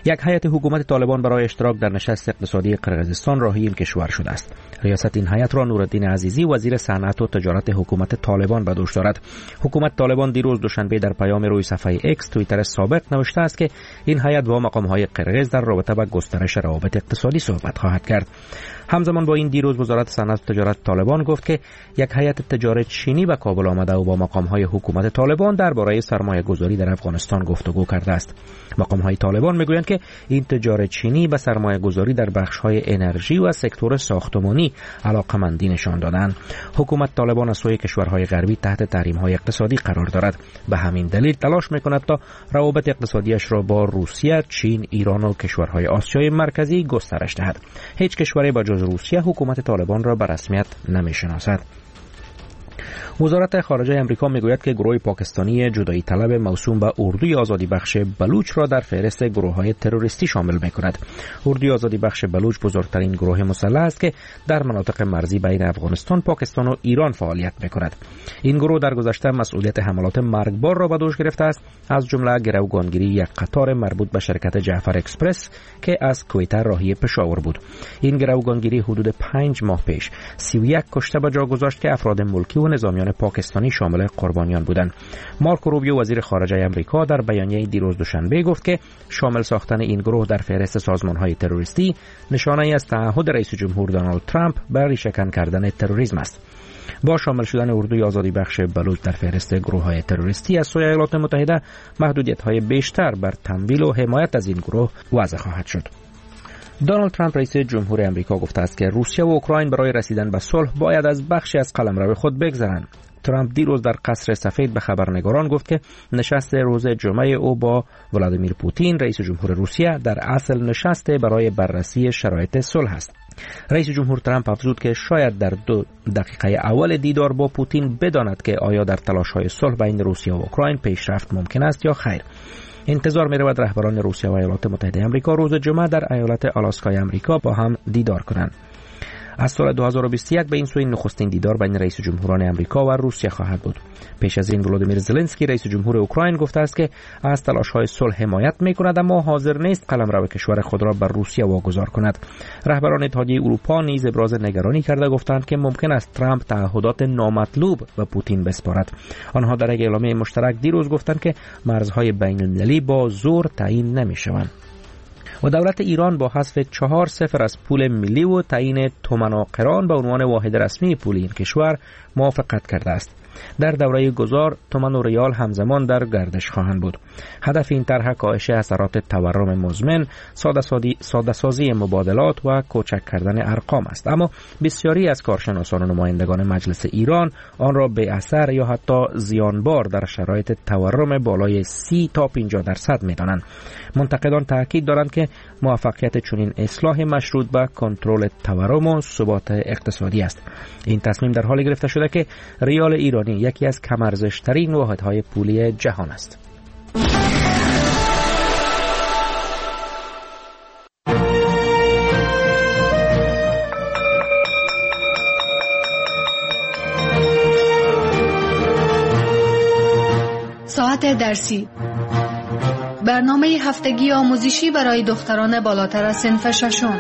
یک هیئت حکومت طالبان برای اشتراک در نشست اقتصادی قرقیزستان راهی این کشور شده است. ریاست این هیئت را نورالدین عزیزی وزیر صنعت و تجارت حکومت طالبان به دوش دارد. حکومت طالبان دیروز دوشنبه در پیام روی صفحه ایکس توییتر سابق نوشته است که این هیئت با مقام‌های قرقیز در رابطه با گسترش روابط اقتصادی صحبت خواهد کرد. همزمان با این دیروز وزارت صنعت و تجارت طالبان گفت که یک هیئت تجارت چینی به کابل آمده و با مقام‌های حکومت طالبان درباره سرمایه‌گذاری در افغانستان گفتگو کرده است. مقام‌های طالبان میگویند که این تجارت چینی به سرمایه‌گذاری در بخش‌های انرژی و سکتور ساختمانی علاقه‌مندی نشان دادند. حکومت طالبان از سوی کشورهای غربی تحت تحریم‌های اقتصادی قرار دارد. به همین دلیل تلاش می‌کند تا روابط اقتصادیش را با روسیه، چین، ایران و کشورهای آسیای مرکزی گسترش دهد. هیچ کشوری به جز روسیه حکومت طالبان را به رسمیت نمی‌شناسد. وزارت خارجه آمریکا میگوید که گروه پاکستانی جدایی طلب موسوم به اردوی آزادی بخش بلوچ را در فهرست گروه‌های تروریستی شامل می‌کند. اردوی آزادی بخش بلوچ بزرگترین گروه مسلح است که در مناطق مرزی بین افغانستان، پاکستان و ایران فعالیت می‌کند. این گروه در گذشته مسئولیت حملات مرگبار را به دوش گرفته است، از جمله گروگانگیری یک قطار مربوط به شرکت جعفر اکسپرس که از کویته راهی پشاور بود. این گروگانگیری حدود 5 ماه پیش 31 کشته به جا گذاشت که افراد ملکی و نظامیان پاکستانی شامل قربانیان بودند. مارکو روبیو وزیر خارجه آمریکا در بیانیه دیروز دوشنبه گفت که شامل ساختن این گروه در فهرست سازمان‌های تروریستی نشانه‌ای از تعهد رئیس جمهور دونالد ترامپ بر ریشه‌کن کردن تروریسم است. با شامل شدن اردوی آزادی بخش بلوچ در فهرست گروه‌های تروریستی از سوی ایالات متحده، محدودیت‌های بیشتر بر تمویل و حمایت از این گروه وضع خواهد شد. دونالد ترامپ رئیس جمهور آمریکا گفته است که روسیه و اوکراین برای رسیدن به صلح باید از بخشی از قلمرو خود بگذرند. ترامپ دیروز در قصر سفید به خبرنگاران گفت که نشست روز جمعه او با ولادیمیر پوتین رئیس جمهور روسیه در اصل نشست برای بررسی شرایط صلح است. رئیس جمهور ترامپ افزود که شاید در 2 دقیقه اول دیدار با پوتین بداند که آیا در تلاش‌های صلح بین روسیه و اوکراین پیشرفت ممکن است یا خیر. انتظار می رود رهبران روسیه و ایالات متحده آمریکا روز جمعه در ایالت آلاسکای آمریکا با هم دیدار کنند. از سال 2021 به این سو نخستین دیدار بین رئیس جمهوران آمریکا و روسیه خواهد بود. پیش از این ولادیمیر زلنسکی رئیس جمهور اوکراین گفته است که از تلاش‌های صلح حمایت می‌کند اما حاضر نیست قلمرو کشور خود را بر روسیه واگذار کند. رهبران اتحادیه اروپا نیز ابراز نگرانی کرده گفتند که ممکن است ترامپ تعهدات نامطلوب به پوتین بسپارد. آنها در یک اعلامیه مشترک دیروز گفتند که مرزهای بین‌المللی با زور تعیین نمی‌شوند. و دولت ایران با حذف 4-0 از پول ملی و تعیین تومان و قران به عنوان واحد رسمی پول این کشور موافقت کرده است. در دوره گذار تومان و ریال همزمان در گردش خواهند بود. هدف این طرح کاهش اثرات تورم مزمن، ساده سازی مبادلات و کوچک کردن ارقام است. اما بسیاری از کارشناسان و نمایندگان مجلس ایران آن را به اثر یا حتی زیانبار در شرایط تورم بالای 30 تا 50% می‌دانند. منتقدان تاکید دارند که موفقیت چنین اصلاح مشروط به کنترل تورم و ثبات اقتصادی است. این تصمیم در حالی گرفته شده که ریال ایرانی یکی از کم ارزش‌ترین واحدهای پولی جهان است. ساعت درسی، برنامه هفتگی آموزشی برای دختران بالاتر از صنف ششم.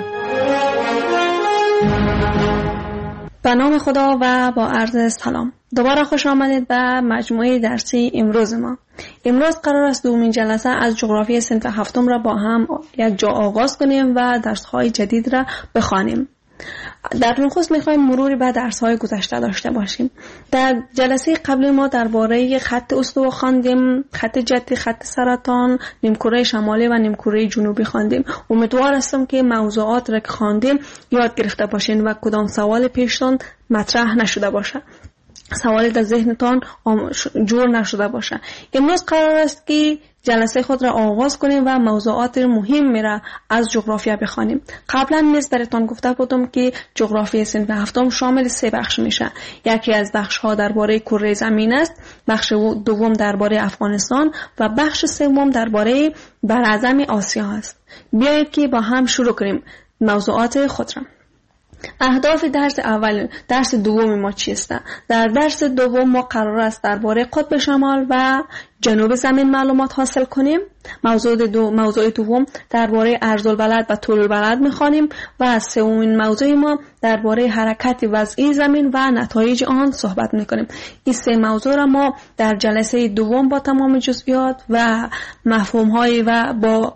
به نام خدا و با عرض سلام. دوباره خوش آمدید به مجموعه درسی امروز ما. امروز قرار است دومین جلسه از جغرافی صنف هفتم را با هم یک جا آغاز کنیم و درس‌های جدید را بخوانیم. در نخست می‌خوایم مروری به درس‌های گذشته داشته باشیم. در جلسه قبل ما درباره خط استوا خواندیم، خط جدی، خط سرطان، نیمکره شمالی و نیمکره جنوبی خواندیم. امیدوار هستم که موضوعات را که خواندیم یاد گرفته باشین و کدام سوال پیشتان مطرح نشده باشه، سوالی در ذهنتان جور نشده باشه. امروز قرار است که جلسه خود را آغاز کنیم و موضوعات مهمی را از جغرافیا بخوانیم. قبلا نیز براتون گفته بودم که جغرافی صنف هفتم شامل 3 بخش میشه. یکی از بخش ها درباره کره زمین است، بخش دوم درباره افغانستان و بخش سوم درباره براعظم آسیا است. بیایید که با هم شروع کنیم موضوعات خود را. اهداف درس دوم ما چیست؟ در درس دوم ما قرار است درباره قطب شمال و جنوب زمین معلومات حاصل کنیم. موضوع دوم درباره عرض البلد و طول البلد می‌خوانیم و سومین موضوع ما درباره حرکت وضعی زمین و نتایج آن صحبت می‌کنیم. این سه موضوع را ما در جلسه دوم با تمام جزئیات و مفهوم‌های و با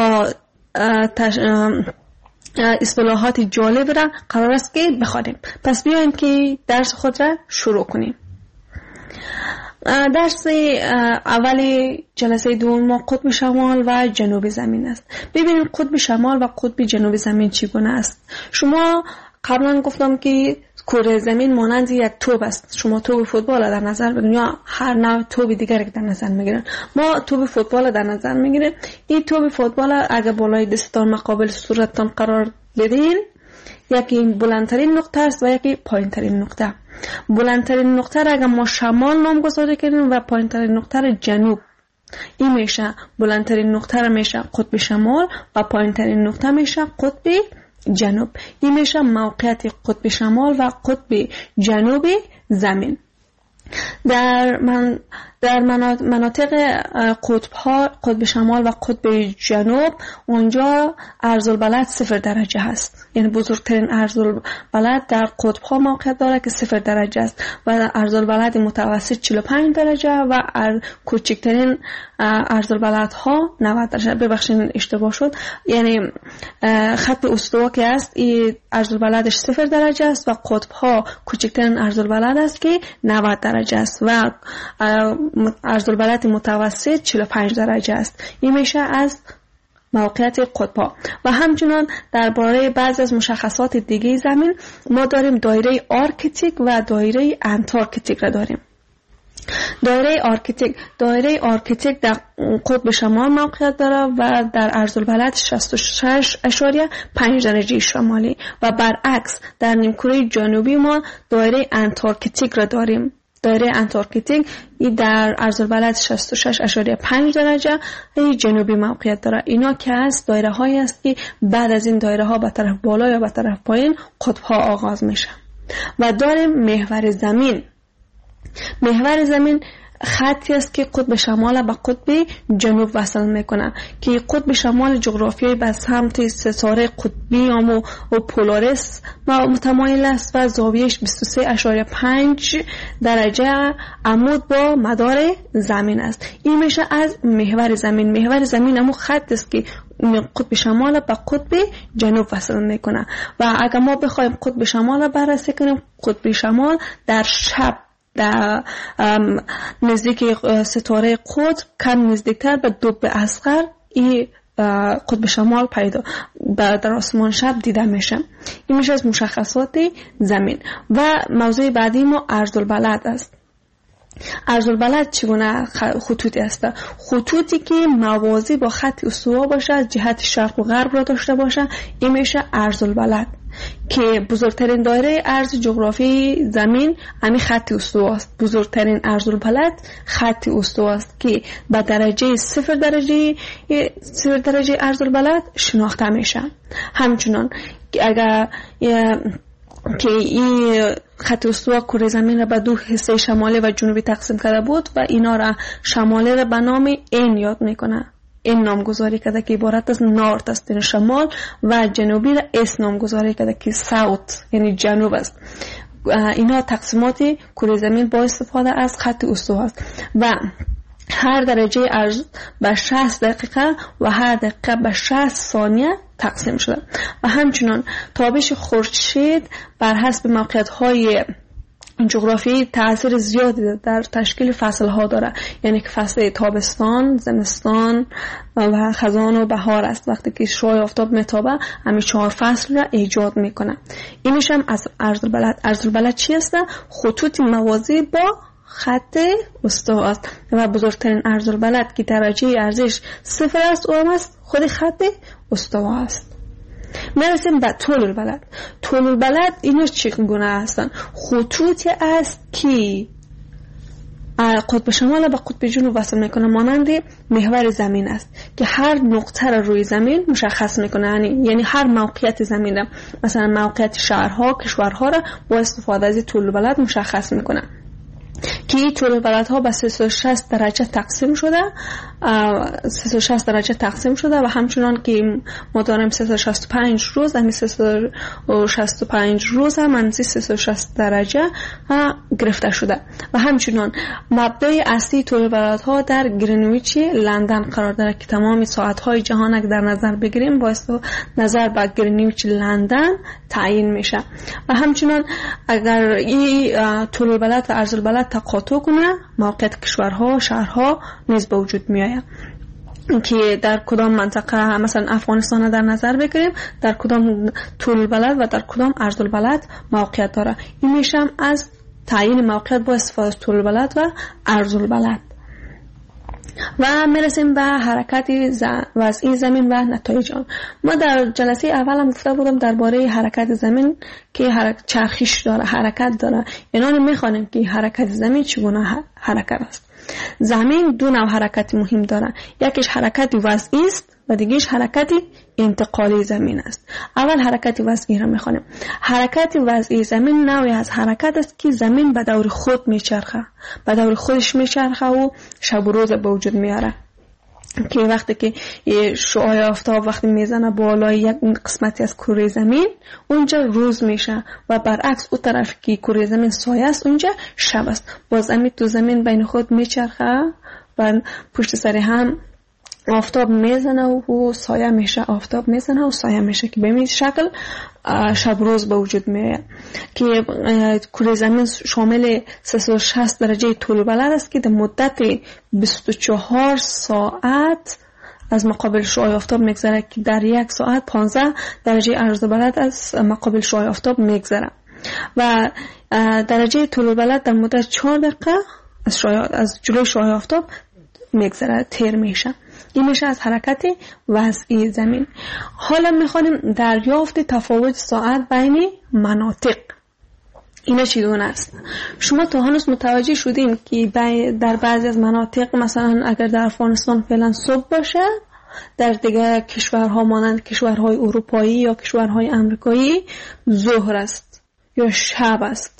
اصطلاحات جالب را قرار است که بخوانیم. پس بیاییم که درس خود را شروع کنیم. درس اولی جلسه دوم ما قطب شمال و جنوب زمین است. ببینیم قطب شمال و قطب جنوب زمین چگونه است. شما قبلا گفتم که کره زمین مانند یک توپ است. شما توپ فوتبال در نظر بگیرید یا هر نوع توپ دیگری که در نظر میگیرن. ما توپ فوتبال در نظر میگیریم. این توپ فوتبال اگر بالای دستتان مقابل صورتتان قرار بدین، یکی بلندترین نقطه است و یکی پایینترین نقطه. بلندترین نقطه را اگر ما شمال نامگذاری کنیم و پایینترین نقطه را جنوب، این میشه بلندترین نقطه را میشه قطب شمال و پایینترین نقطه میشه قطب جنوب. این میشه موقعیت قطب شمال و قطب جنوب زمین. در مناطق قطب شمال و قطب جنوب اونجا عرض البلد 0 درجه هست. یعنی بزرگترین عرض البلد در قطب ها موقعیت داره که 0 درجه است و عرض البلد متوسط 45 درجه و کوچکترین عرض البلد ها 90 درجه. ببخشید اشتباه شد. یعنی خط استوا که است این عرض البلدش 0 درجه است و قطب ها کوچکترین عرض البلد است که 90 درجه است و عرض البلد متوسط 45 درجه است. این میشه از موقعیت قطب‌ها. و همچنان درباره بعضی از مشخصات دیگه زمین ما داریم دایره آرکتیک و دایره انتارکتیک را داریم. دایره آرکتیک در قطب شمال موقعیت داره و در عرض البلد 66.5 درجه شمالی و برعکس در نیمکره جنوبی ما دایره انتارکتیک را داریم. دایره انتارکتیک در عرض البلد 66.5 درجه جنوبی موقعیت داره. اینا که از دایره هایی است که بعد از این دایره ها به طرف بالا یا به طرف پایین قطب ها آغاز میشه. و داریم محور زمین. محور زمین خطی است که قطب شمال با قطب جنوب وصل میکنه که قطب شمال جغرافیایی به سمت ستاره قطبی و پولاریس متمایل است و زاویهش 23.5 درجه عمود با مدار زمین است. این میشه از محور زمین. محور زمین همون خط است که قطب شمال با قطب جنوب وصل میکنه و اگر ما بخوایم قطب شمال بررسی کنیم، قطب شمال در شب در نزدیک ستاره قطب کم نزدیکتر به دوب اصغر این قطب شمال پیدا در آسمان شب دیده میشه. این میشه از مشخصات زمین. و موضوع بعدی ما عرض البلد است. عرض البلد چگونه خطوطی است؟ خطوطی که موازی با خط استوا باشه، از جهت شرق و غرب را داشته باشه، این میشه عرض البلد که بزرگترین دایره عرض جغرافی زمین همین خط استوا است. بزرگترین عرض البلد خط استوا است که به درجه 0 درجه عرض البلد شناخته میشه. همچنان اگر که این خط استوا کره زمین را به دو حصه شمالی و جنوبی تقسیم کرده بود و اینا را شمالی را به نام این یاد میکنه. این نامگذاری کرده که عبارت از نورت است یعنی شمال و جنوبی را اس نامگذاری کرده که ساوت یعنی جنوب است. اینا تقسیمات کره زمین با استفاده از خط استوا است و هر درجه عرض به 60 دقیقه و هر دقیقه به 60 ثانیه تقسیم شده. و همچنان تابش خورشید بر حسب موقعیت‌های جغرافیایی تأثیر زیادی در تشکیل فصل‌ها داره. یعنی که فصل تابستان، زمستان و خزان و بهار است. وقتی که شعاع آفتاب میتابه همین 4 فصل را ایجاد میکنه. این میشه از عرض البلد. عرض البلد چی است؟ خطوط موازی با خط استوا است و بزرگترین عرض البلد که درجه ارزش 0 است او هم است خود خط استوا است. میرسیم به طول البلد. طول البلد اینا چگونه هستن؟ خطوطی است که قطب شمال به قطب جنوب وصل میکنه، مانند محور زمین است که هر نقطه را روی زمین مشخص میکنه. یعنی هر موقعیت زمین را، مثلا موقعیت شهرها، کشورها را با استفاده از طول البلد مشخص میکنه که طول البلدها به 360 درجه تقسیم شده، 360 درجه تقسیم شده و همچنان که ما داریم 365 روز، همین 365 روز هم منزی 360 درجه گرفته شده. و همچنان مبدأ اصلی طول البلدها در گرینویچ لندن قرار داره که تمام ساعت‌های جهان اگر در نظر بگیریم با نظر به گرینویچ لندن تعیین میشه. و همچنان اگر این طول البلد و عرض البلد تقاطع کنه، موقعیت کشورها، شهرها نیز به وجود میآید که در کدام منطقه، مثلا افغانستان در نظر بگیریم، در کدام طول البلد و در کدام عرض البلد موقعیت داره. این میشه از تعیین موقعیت با استفاده از طول البلد و عرض البلد. و میرسیم به حرکت وضعی زمین و نتایج آن. ما در جلسه اول هم گفته بودم درباره حرکت زمین که چرخش داره، حرکت داره. اینا میخوانیم که حرکت زمین چگونه حرکت است. زمین دو نوع حرکت مهم داره، یکیش حرکت وضعی است و دیگهش حرکت انتقالی زمین است. اول حرکت وضعی را میخوانیم. حرکت وضعی زمین نوعی از حرکت است که زمین به دور خود میچرخه، به دور خودش میچرخه و شب و روز به وجود میاره. که وقتی که شعاع آفتاب وقتی میزنه بالای یک قسمتی از کره زمین، اونجا روز میشه و برعکس اون طرف که کره زمین سایه است اونجا شب است. باز همین تو زمین بین خود میچرخه و پشت سر هم آفتاب میزنه و سایه میشه، آفتاب میزنه و سایه میشه که به این شکل شب روز به وجود میاد. که کره زمین شامل 360 درجه طول البلد است که در مدت 24 ساعت از مقابل شعاع آفتاب میگذره که در یک ساعت 15 درجه عرض البلد از مقابل شعاع آفتاب میگذره و درجه طول البلد در مدت 4 دقیقه از جلوی شعاع آفتاب میگذره، تیر میشه. این میشه از حرکت وضعی زمین. حالا میخوانیم دریافت تفاوت ساعت بین مناطق. اینا چگونه است؟ شما تا هنوز متوجه شدین که در بعضی از مناطق، مثلا اگر در افغانستان فعلا صبح باشه، در دیگر کشورها مانند کشورهای اروپایی یا کشورهای امریکایی ظهر است یا شب است.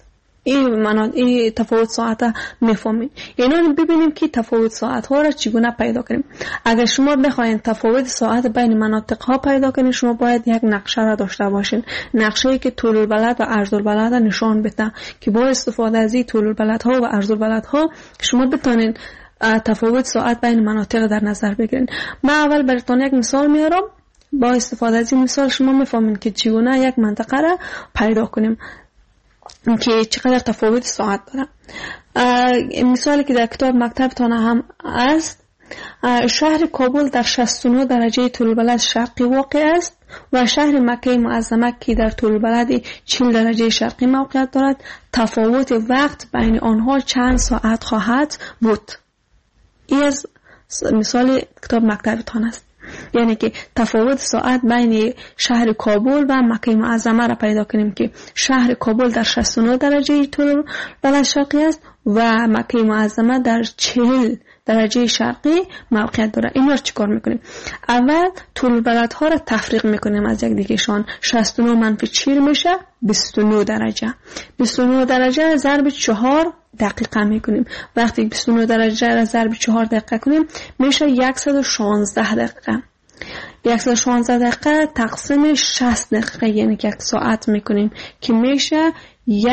این تفاوت ساعت میفهمین. یعنی ببینیم که تفاوت ساعت ها را چگونه پیدا کنیم. اگر شما بخواید تفاوت ساعت بین مناطق ها پیدا کنید، شما باید یک نقشه را داشته باشین، نقشه‌ای که طول البلد و عرض البلد نشان بده که با استفاده از این طول البلد ها و عرض البلد ها شما بتونین تفاوت ساعت بین مناطق در نظر بگیرین. من اول براتون یک مثال میارم. با استفاده از این مثال شما میفهمین که چگونه یک منطقه را پیدا کنیم که چقدر تفاوت ساعت داره. مثالی که در کتاب مکتبتان هم است، شهر کابل در 69 درجه طول البلد شرقی واقع است و شهر مکه معظمه که در طول البلد 40 درجه شرقی موقعیت دارد. تفاوت وقت بین آنها چند ساعت خواهد بود. این از مثال کتاب مکتبتان است. یعنی که تفاوت ساعت بین شهر کابل و مکه معظمه را پیدا کنیم که شهر کابل در 69 درجه طول البلد شرقی است و مکه معظمه در 40 درجه شرقی موقعیت داره. اینا رو چیکار میکنیم؟ اول طول البلد ها را تفریق میکنیم از یک دیگه شان. 69 منفی 40 میشه 29 درجه. 29 درجه ضرب 4 دقیقه میکنیم. وقتی 29 درجه را ضرب 4 دقیقه کنیم میشه 116 دقیقه. 116 دقیقه تقسیم 60 دقیقه یعنی که یک ساعت میکنیم که میشه 1.56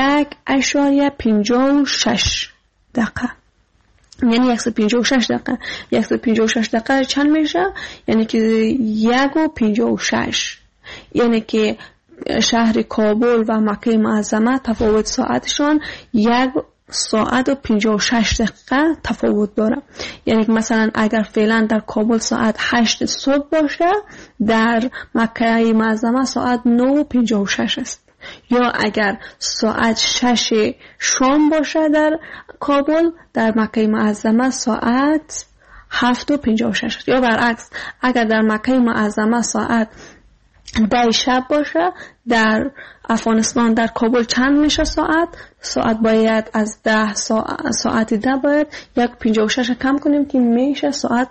دقیقه. یعنی 156 دقیقه. 156 دقیقه چند میشه؟ یعنی که 1.56. یعنی که شهر کابل و مکه معظمه تفاوت ساعتشان 1 ساعت و 56 دقیقه تفاوت داره. یعنی که مثلا اگر فعلا در کابل ساعت 8 صبح باشه، در مکه معظمه ساعت 9:56 است. یا اگر ساعت 6 شام باشه در کابل، در مکه معظمه ساعت 7:56 است. یا برعکس اگر در مکه معظمه ساعت 10 شب باشه. در افغانستان در کابل چند میشه ساعت باید از 10 ساعت 10 باید 1.56 کم کنیم که میشه ساعت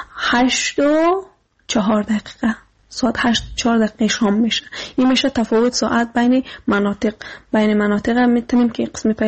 8:04 دقیقه. ساعت 8:04 دقیقه شام میشه. این میشه تفاوت ساعت بین مناطق. میتونیم که قسمی